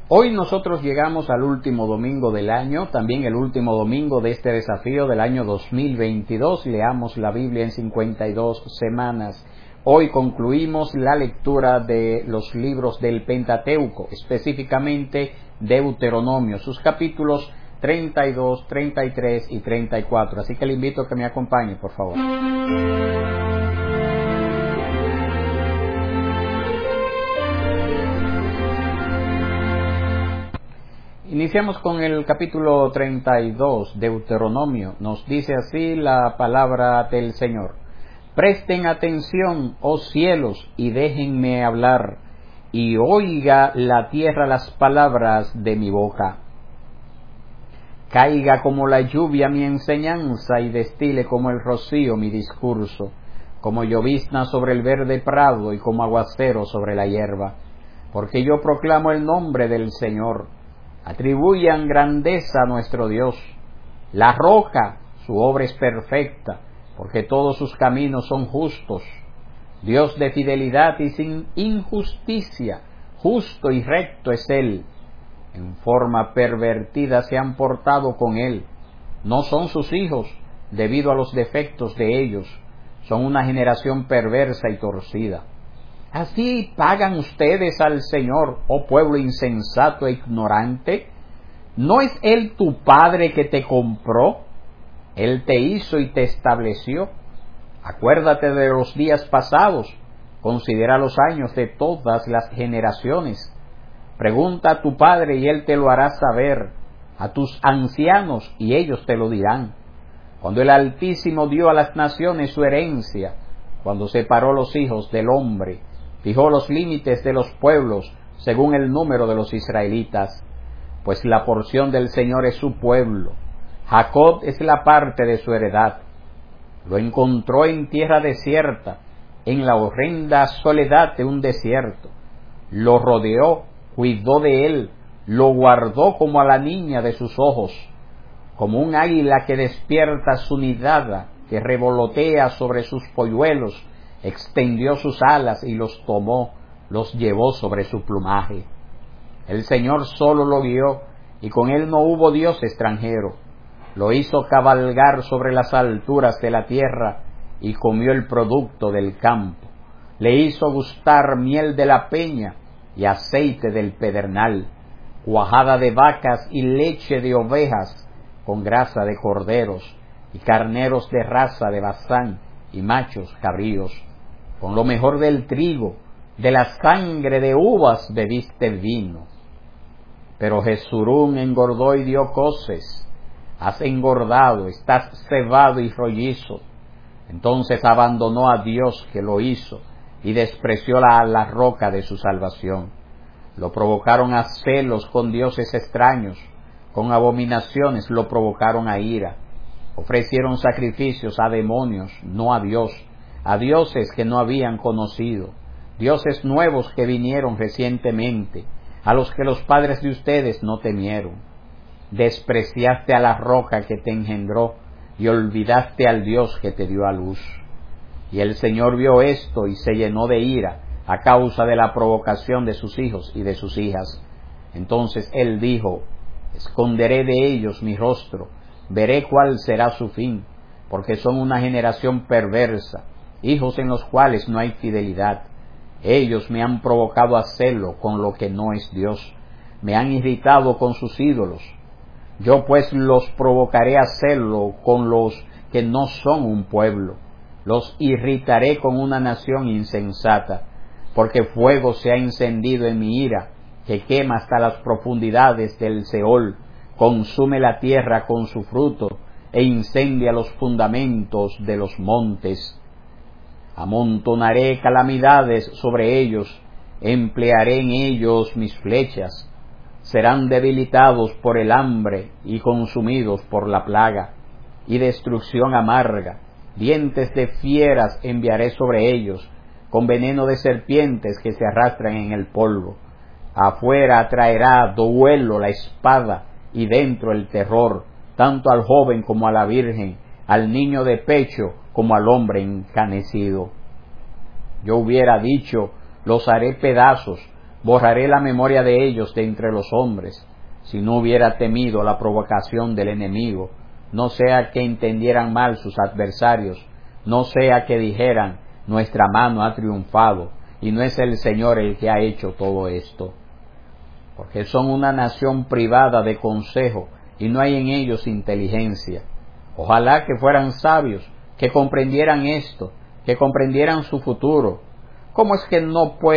Hoy nosotros llegamos al último domingo del año, también el último domingo de este desafío del año 2022. Leamos la Biblia en 52 semanas. Hoy concluimos la lectura de los libros del Pentateuco, específicamente Deuteronomio, sus capítulos 32, 33 y 34. Así que le invito a que me acompañe, por favor. Iniciamos con el capítulo 32, Deuteronomio. Nos dice así la palabra del Señor. Presten atención, oh cielos, y déjenme hablar, y oiga la tierra las palabras de mi boca. Caiga como la lluvia mi enseñanza, y destile como el rocío mi discurso, como llovizna sobre el verde prado, y como aguacero sobre la hierba. Porque yo proclamo el nombre del Señor. Atribuyan grandeza a nuestro Dios. La roca, su obra es perfecta, porque todos sus caminos son justos. Dios de fidelidad y sin injusticia, justo y recto es Él. En forma pervertida se han portado con Él. No son sus hijos, debido a los defectos de ellos. Son una generación perversa y torcida. ¿Así pagan ustedes al Señor, oh pueblo insensato e ignorante? ¿No es Él tu Padre que te compró? Él te hizo y te estableció. Acuérdate de los días pasados, considera los años de todas las generaciones. Pregunta a tu Padre y Él te lo hará saber, a tus ancianos y ellos te lo dirán. Cuando el Altísimo dio a las naciones su herencia, cuando separó los hijos del hombre, fijó los límites de los pueblos según el número de los israelitas, pues la porción del Señor es su pueblo, Jacob es la parte de su heredad. Lo encontró en tierra desierta, en la horrenda soledad de un desierto. Lo rodeó, cuidó de él, lo guardó como a la niña de sus ojos, como un águila que despierta su nidada, que revolotea sobre sus polluelos, extendió sus alas y los tomó, los llevó sobre su plumaje. El Señor solo lo guió, y con él no hubo Dios extranjero. Lo hizo cabalgar sobre las alturas de la tierra, y comió el producto del campo. Le hizo gustar miel de la peña, y aceite del pedernal, cuajada de vacas y leche de ovejas, con grasa de corderos, y carneros de raza de Basán, y machos cabríos. Con lo mejor del trigo, de la sangre de uvas bebiste vino. Pero Jesurún engordó y dio coces. Has engordado, estás cebado y rollizo. Entonces abandonó a Dios que lo hizo, y despreció la roca de su salvación. Lo provocaron a celos con dioses extraños, con abominaciones lo provocaron a ira. Ofrecieron sacrificios a demonios, no a Dios, a dioses que no habían conocido, dioses nuevos que vinieron recientemente, a los que los padres de ustedes no temieron. Despreciaste a la roca que te engendró, y olvidaste al Dios que te dio a luz. Y el Señor vio esto y se llenó de ira a causa de la provocación de sus hijos y de sus hijas. Entonces Él dijo: esconderé de ellos mi rostro, veré cuál será su fin, porque son una generación perversa, hijos en los cuales no hay fidelidad. Ellos me han provocado a celo con lo que no es Dios, me han irritado con sus ídolos. Yo pues los provocaré a celo con los que no son un pueblo, los irritaré con una nación insensata, porque fuego se ha encendido en mi ira, que quema hasta las profundidades del Seol, consume la tierra con su fruto, e incendia los fundamentos de los montes. Amontonaré calamidades sobre ellos, emplearé en ellos mis flechas. Serán debilitados por el hambre y consumidos por la plaga, y destrucción amarga. Dientes de fieras enviaré sobre ellos, con veneno de serpientes que se arrastran en el polvo. Afuera traerá duelo la espada, y dentro el terror, tanto al joven como a la virgen, al niño de pecho como al hombre encanecido. Yo hubiera dicho: los haré pedazos, borraré la memoria de ellos de entre los hombres, si no hubiera temido la provocación del enemigo, no sea que entendieran mal sus adversarios, no sea que dijeran, nuestra mano ha triunfado, y no es el Señor el que ha hecho todo esto. Porque son una nación privada de consejo, y no hay en ellos inteligencia. Ojalá que fueran sabios, que comprendieran esto, que comprendieran su futuro. ¿Cómo es que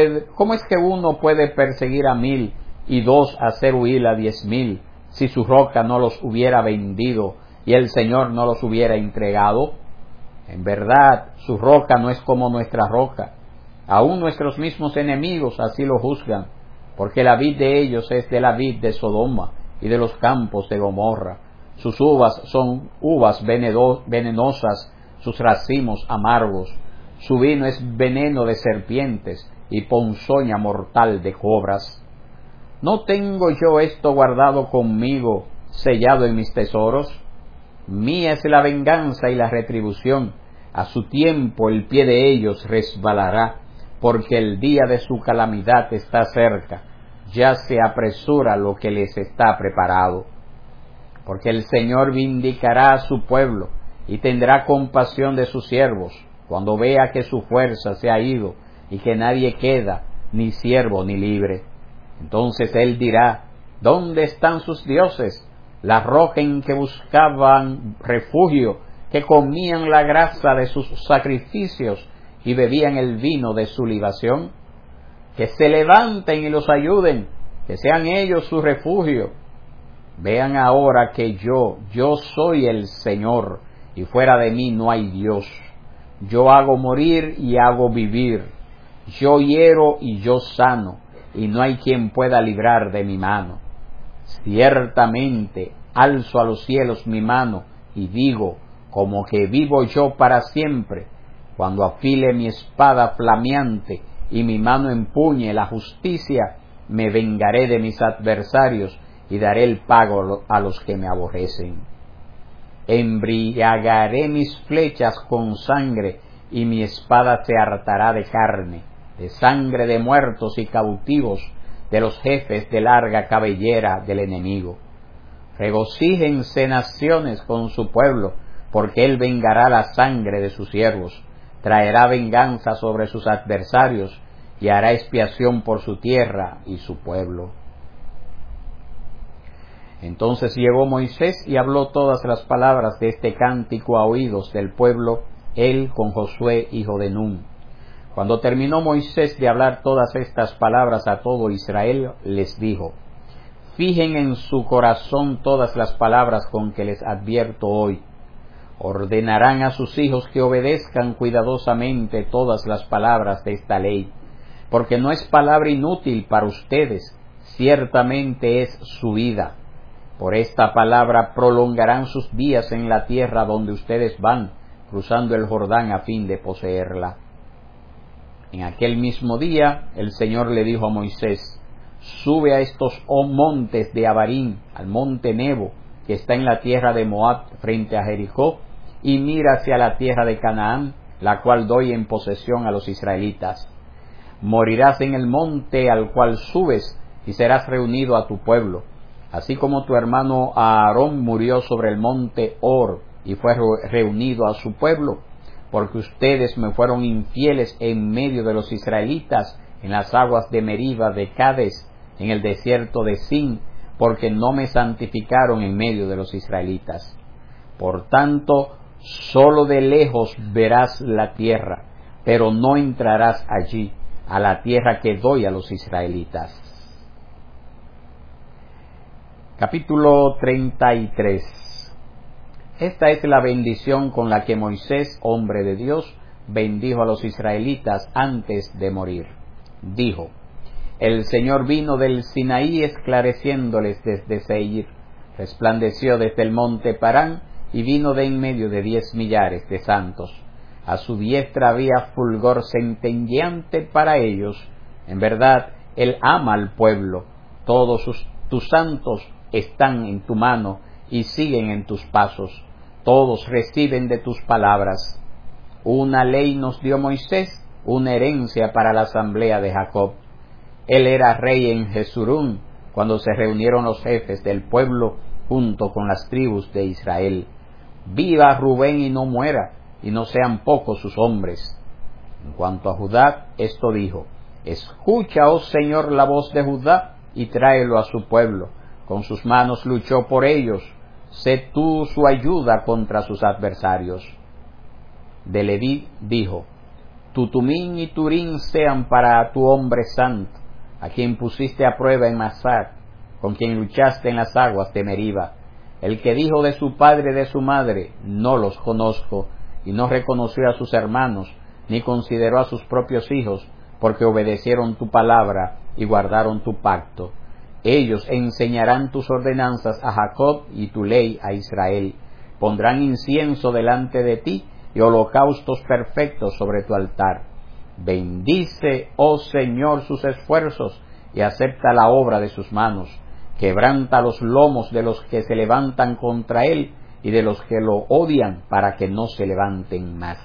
uno puede perseguir a 1000 y 2 hacer huir a 10,000, si su roca no los hubiera vendido y el Señor no los hubiera entregado? En verdad, su roca no es como nuestra roca. Aún nuestros mismos enemigos así lo juzgan, porque la vid de ellos es de la vid de Sodoma y de los campos de Gomorra. Sus uvas son uvas venenosas, sus racimos amargos. Su vino es veneno de serpientes y ponzoña mortal de cobras. ¿No tengo yo esto guardado conmigo, sellado en mis tesoros? Mía es la venganza y la retribución. A su tiempo el pie de ellos resbalará, porque el día de su calamidad está cerca. Ya se apresura lo que les está preparado. Porque el Señor vindicará a su pueblo y tendrá compasión de sus siervos, cuando vea que su fuerza se ha ido y que nadie queda, ni siervo ni libre. Entonces él dirá, ¿dónde están sus dioses? La roca en que buscaban refugio, que comían la grasa de sus sacrificios y bebían el vino de su libación. Que se levanten y los ayuden, que sean ellos su refugio. Vean ahora que yo soy el Señor, y fuera de mí no hay Dios. Yo hago morir y hago vivir. Yo hiero y yo sano, y no hay quien pueda librar de mi mano. Ciertamente alzo a los cielos mi mano, y digo, como que vivo yo para siempre, cuando afile mi espada flameante, y mi mano empuñe la justicia, me vengaré de mis adversarios, y daré el pago a los que me aborrecen. Embriagaré mis flechas con sangre, y mi espada se hartará de carne, de sangre de muertos y cautivos, de los jefes de larga cabellera del enemigo. Regocíjense naciones con su pueblo, porque él vengará la sangre de sus siervos, traerá venganza sobre sus adversarios, y hará expiación por su tierra y su pueblo. Entonces llegó Moisés y habló todas las palabras de este cántico a oídos del pueblo, él con Josué hijo de Nun. Cuando terminó Moisés de hablar todas estas palabras a todo Israel, les dijo, fijen en su corazón todas las palabras con que les advierto hoy. Ordenarán a sus hijos que obedezcan cuidadosamente todas las palabras de esta ley, porque no es palabra inútil para ustedes, ciertamente es su vida. Por esta palabra prolongarán sus días en la tierra donde ustedes van, cruzando el Jordán a fin de poseerla. En aquel mismo día el Señor le dijo a Moisés, sube a estos montes de Abarim, al monte Nebo, que está en la tierra de Moab frente a Jericó, y mira hacia la tierra de Canaán, la cual doy en posesión a los israelitas. Morirás en el monte al cual subes, y serás reunido a tu pueblo, así como tu hermano Aarón murió sobre el monte Hor, y fue reunido a su pueblo, porque ustedes me fueron infieles en medio de los israelitas, en las aguas de Meriba de Cades, en el desierto de Sin, porque no me santificaron en medio de los israelitas. Por tanto, solo de lejos verás la tierra, pero no entrarás allí, a la tierra que doy a los israelitas. Capítulo 33. Esta es la bendición con la que Moisés, hombre de Dios, bendijo a los israelitas antes de morir. Dijo, el Señor vino del Sinaí esclareciéndoles desde Seir, resplandeció desde el monte Parán y vino de en medio de 10 millares de santos. A su diestra había fulgor centelleante para ellos. En verdad, Él ama al pueblo. Todos tus santos están en tu mano y siguen en tus pasos. Todos reciben de tus palabras. Una ley nos dio Moisés, una herencia para la asamblea de Jacob. Él era rey en Jesurún, cuando se reunieron los jefes del pueblo junto con las tribus de Israel. Viva Rubén y no muera, y no sean pocos sus hombres. En cuanto a Judá, esto dijo: escucha, oh Señor, la voz de Judá, y tráelo a su pueblo. Con sus manos luchó por ellos. Sé tú su ayuda contra sus adversarios. De Leví dijo: tu Tumín y Turín sean para tu hombre santo, a quien pusiste a prueba en Masar, con quien luchaste en las aguas de Meriba. El que dijo de su padre y de su madre: no los conozco, y no reconoció a sus hermanos, ni consideró a sus propios hijos, porque obedecieron tu palabra y guardaron tu pacto. Ellos enseñarán tus ordenanzas a Jacob y tu ley a Israel. Pondrán incienso delante de ti y holocaustos perfectos sobre tu altar. Bendice, oh Señor, sus esfuerzos y acepta la obra de sus manos. Quebranta los lomos de los que se levantan contra él y de los que lo odian, para que no se levanten más.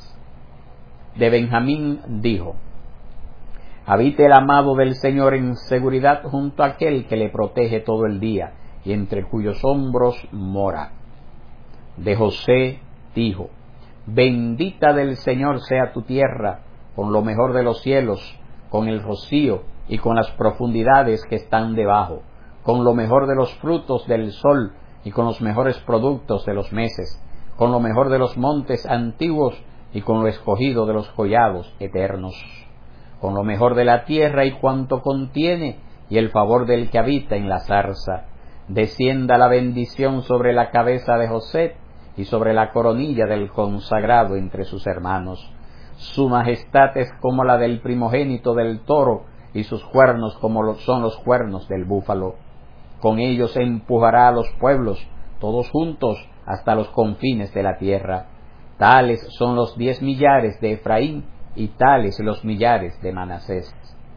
De Benjamín dijo: habite el amado del Señor en seguridad junto a aquel que le protege todo el día y entre cuyos hombros mora. De José dijo: bendita del Señor sea tu tierra, con lo mejor de los cielos, con el rocío y con las profundidades que están debajo, con lo mejor de los frutos del sol y con los mejores productos de los meses, con lo mejor de los montes antiguos y con lo escogido de los collados eternos, con lo mejor de la tierra y cuanto contiene, y el favor del que habita en la zarza. Descienda la bendición sobre la cabeza de José y sobre la coronilla del consagrado entre sus hermanos. Su majestad es como la del primogénito del toro, y sus cuernos como son los cuernos del búfalo. Con ellos empujará a los pueblos, todos juntos, hasta los confines de la tierra. Tales son los 10 millares de Efraín, y tales los millares de Manasés.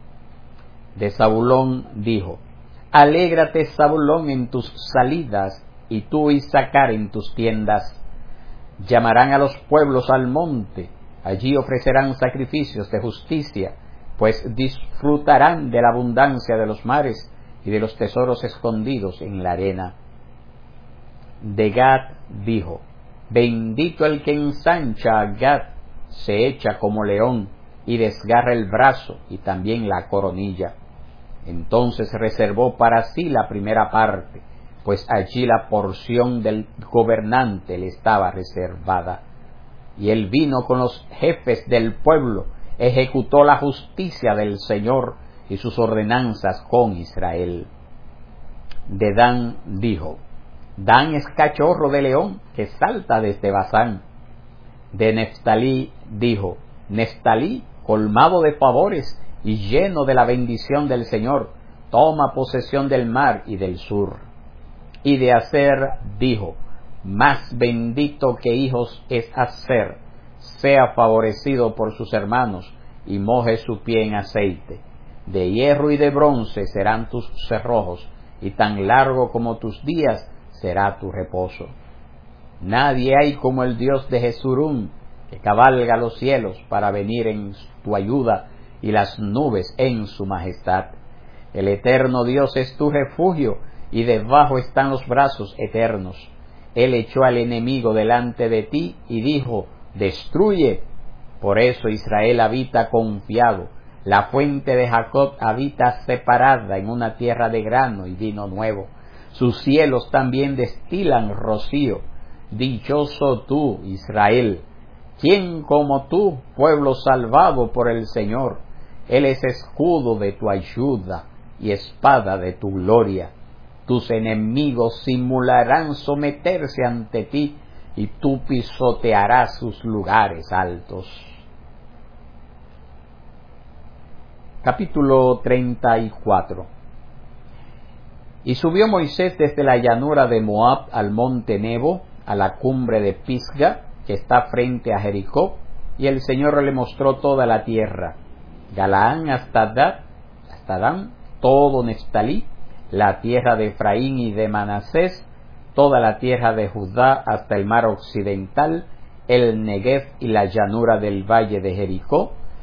De Zabulón dijo: alégrate, Zabulón, en tus salidas, y tú, Issacar, en tus tiendas. Llamarán a los pueblos al monte, allí ofrecerán sacrificios de justicia, pues disfrutarán de la abundancia de los mares y de los tesoros escondidos en la arena. De Gad dijo: bendito el que ensancha a Gad, se echa como león y desgarra el brazo y también la coronilla. Entonces reservó para sí la primera parte, pues allí la porción del gobernante le estaba reservada. Y él vino con los jefes del pueblo, ejecutó la justicia del Señor y sus ordenanzas con Israel. De Dan dijo: Dan es cachorro de león que salta desde Basán. De Neftalí dijo: Neftalí, colmado de favores y lleno de la bendición del Señor, toma posesión del mar y del sur. Y de Aser dijo: más bendito que hijos es Aser, sea favorecido por sus hermanos y moje su pie en aceite. De hierro y de bronce serán tus cerrojos, y tan largo como tus días será tu reposo. Nadie hay como el Dios de Jesurún, que cabalga los cielos para venir en tu ayuda, y las nubes en su majestad. El eterno Dios es tu refugio, y debajo están los brazos eternos. Él echó al enemigo delante de ti, y dijo: destruye. Por eso Israel habita confiado, la fuente de Jacob habita separada en una tierra de grano y vino nuevo. Sus cielos también destilan rocío. Dichoso tú, Israel. ¿Quién como tú, pueblo salvado por el Señor? Él es escudo de tu ayuda y espada de tu gloria. Tus enemigos simularán someterse ante ti, y tú pisotearás sus lugares altos. Capítulo 34. Y subió Moisés desde la llanura de Moab al monte Nebo, a la cumbre de Pisga, que está frente a Jericó, y el Señor le mostró toda la tierra, Galaán hasta Dan, todo Neftalí, la tierra de Efraín y de Manasés, toda la tierra de Judá hasta el mar occidental, el Negev y la llanura del valle de Jericó,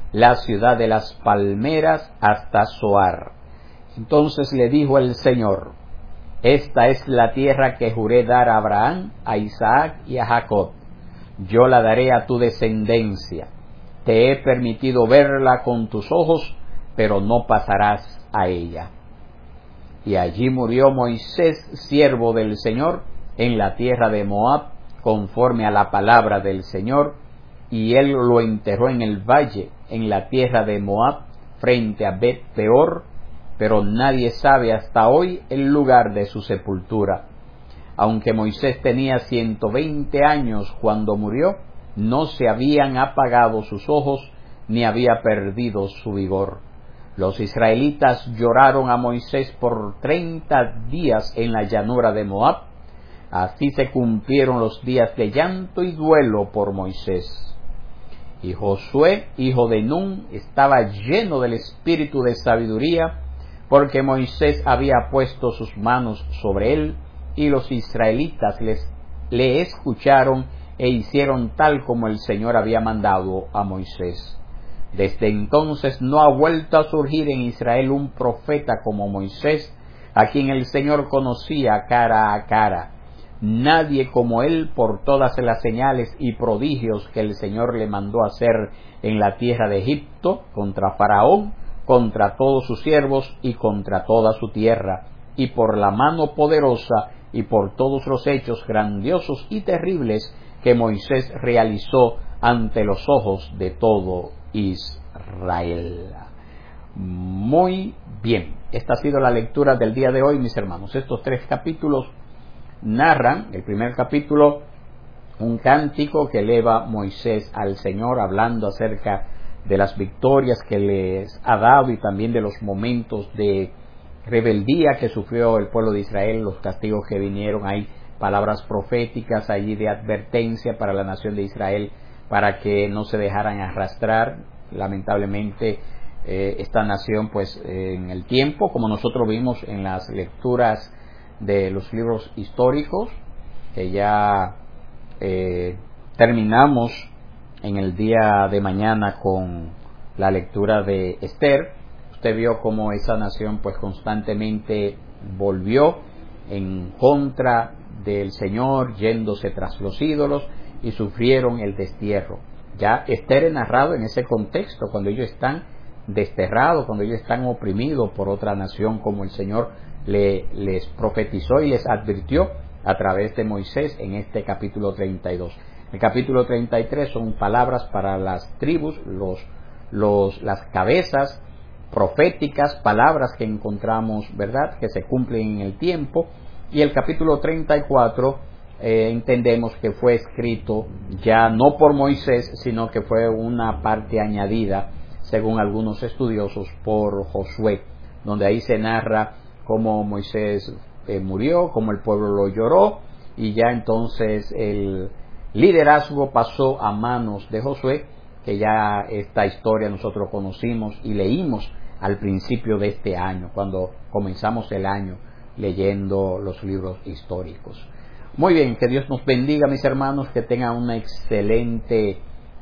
la ciudad de las palmeras hasta Zoar. Entonces le dijo el Señor: esta es la tierra que juré dar a Abraham, a Isaac y a Jacob. Yo la daré a tu descendencia. Te he permitido verla con tus ojos, pero no pasarás a ella. Y allí murió Moisés, siervo del Señor, en la tierra de Moab, conforme a la palabra del Señor, y él lo enterró en el valle, en la tierra de Moab, frente a Bet Peor, pero nadie sabe hasta hoy el lugar de su sepultura. Aunque Moisés tenía 120 años cuando murió, no se habían apagado sus ojos, ni había perdido su vigor. Los israelitas lloraron a Moisés por 30 días en la llanura de Moab. Así se cumplieron los días de llanto y duelo por Moisés. Y Josué, hijo de Nun, estaba lleno del espíritu de sabiduría, porque Moisés había puesto sus manos sobre él, y los israelitas le escucharon e hicieron tal como el Señor había mandado a Moisés. Desde entonces no ha vuelto a surgir en Israel un profeta como Moisés, a quien el Señor conocía cara a cara. Nadie como él por todas las señales y prodigios que el Señor le mandó hacer en la tierra de Egipto, contra Faraón, contra todos sus siervos y contra toda su tierra, y por la mano poderosa y por todos los hechos grandiosos y terribles que Moisés realizó ante los ojos de todo Israel. Muy bien, esta ha sido la lectura del día de hoy, mis hermanos. Estos 3 capítulos narran, el primer capítulo, un cántico que eleva Moisés al Señor, hablando acerca de las victorias que les ha dado y también de los momentos de rebeldía que sufrió el pueblo de Israel, los castigos que vinieron. Hay palabras proféticas allí de advertencia para la nación de Israel, para que no se dejaran arrastrar. Lamentablemente esta nación, pues en el tiempo, como nosotros vimos en las lecturas de los libros históricos, que ya terminamos en el día de mañana con la lectura de Esther, usted vio cómo esa nación pues constantemente volvió en contra del Señor, yéndose tras los ídolos, y sufrieron el destierro. Ya Esther es narrado en ese contexto, cuando ellos están desterrados, cuando ellos están oprimidos por otra nación, como el Señor les profetizó y les advirtió a través de Moisés en este capítulo 32. El capítulo 33 son palabras para las tribus, las cabezas proféticas, palabras que encontramos, ¿verdad?, que se cumplen en el tiempo. Y el capítulo 34 entendemos que fue escrito ya no por Moisés, sino que fue una parte añadida, según algunos estudiosos, por Josué, donde ahí se narra cómo Moisés murió, cómo el pueblo lo lloró, y ya entonces el liderazgo pasó a manos de Josué, que ya esta historia nosotros conocimos y leímos al principio de este año, cuando comenzamos el año leyendo los libros históricos. Muy bien, que Dios nos bendiga, mis hermanos, que tengan un excelente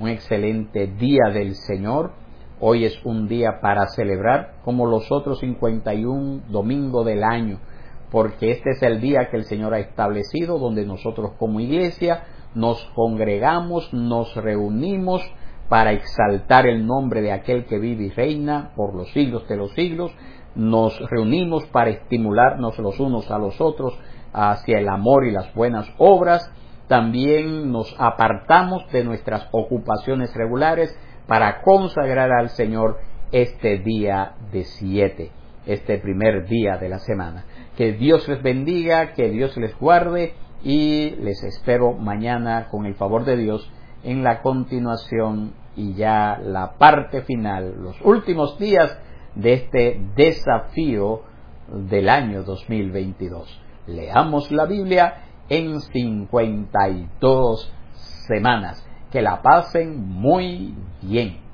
día del Señor. Hoy es un día para celebrar, como los otros 51 domingos del año, porque este es el día que el Señor ha establecido, donde nosotros como iglesia nos congregamos, nos reunimos para exaltar el nombre de aquel que vive y reina por los siglos de los siglos. Nos reunimos para estimularnos los unos a los otros hacia el amor y las buenas obras. También nos apartamos de nuestras ocupaciones regulares para consagrar al Señor este día de 7, este primer día de la semana. Que Dios les bendiga, que Dios les guarde, y les espero mañana con el favor de Dios en la continuación y ya la parte final, los últimos días de este desafío del año 2022. Leamos la Biblia en 52 semanas. Que la pasen muy bien.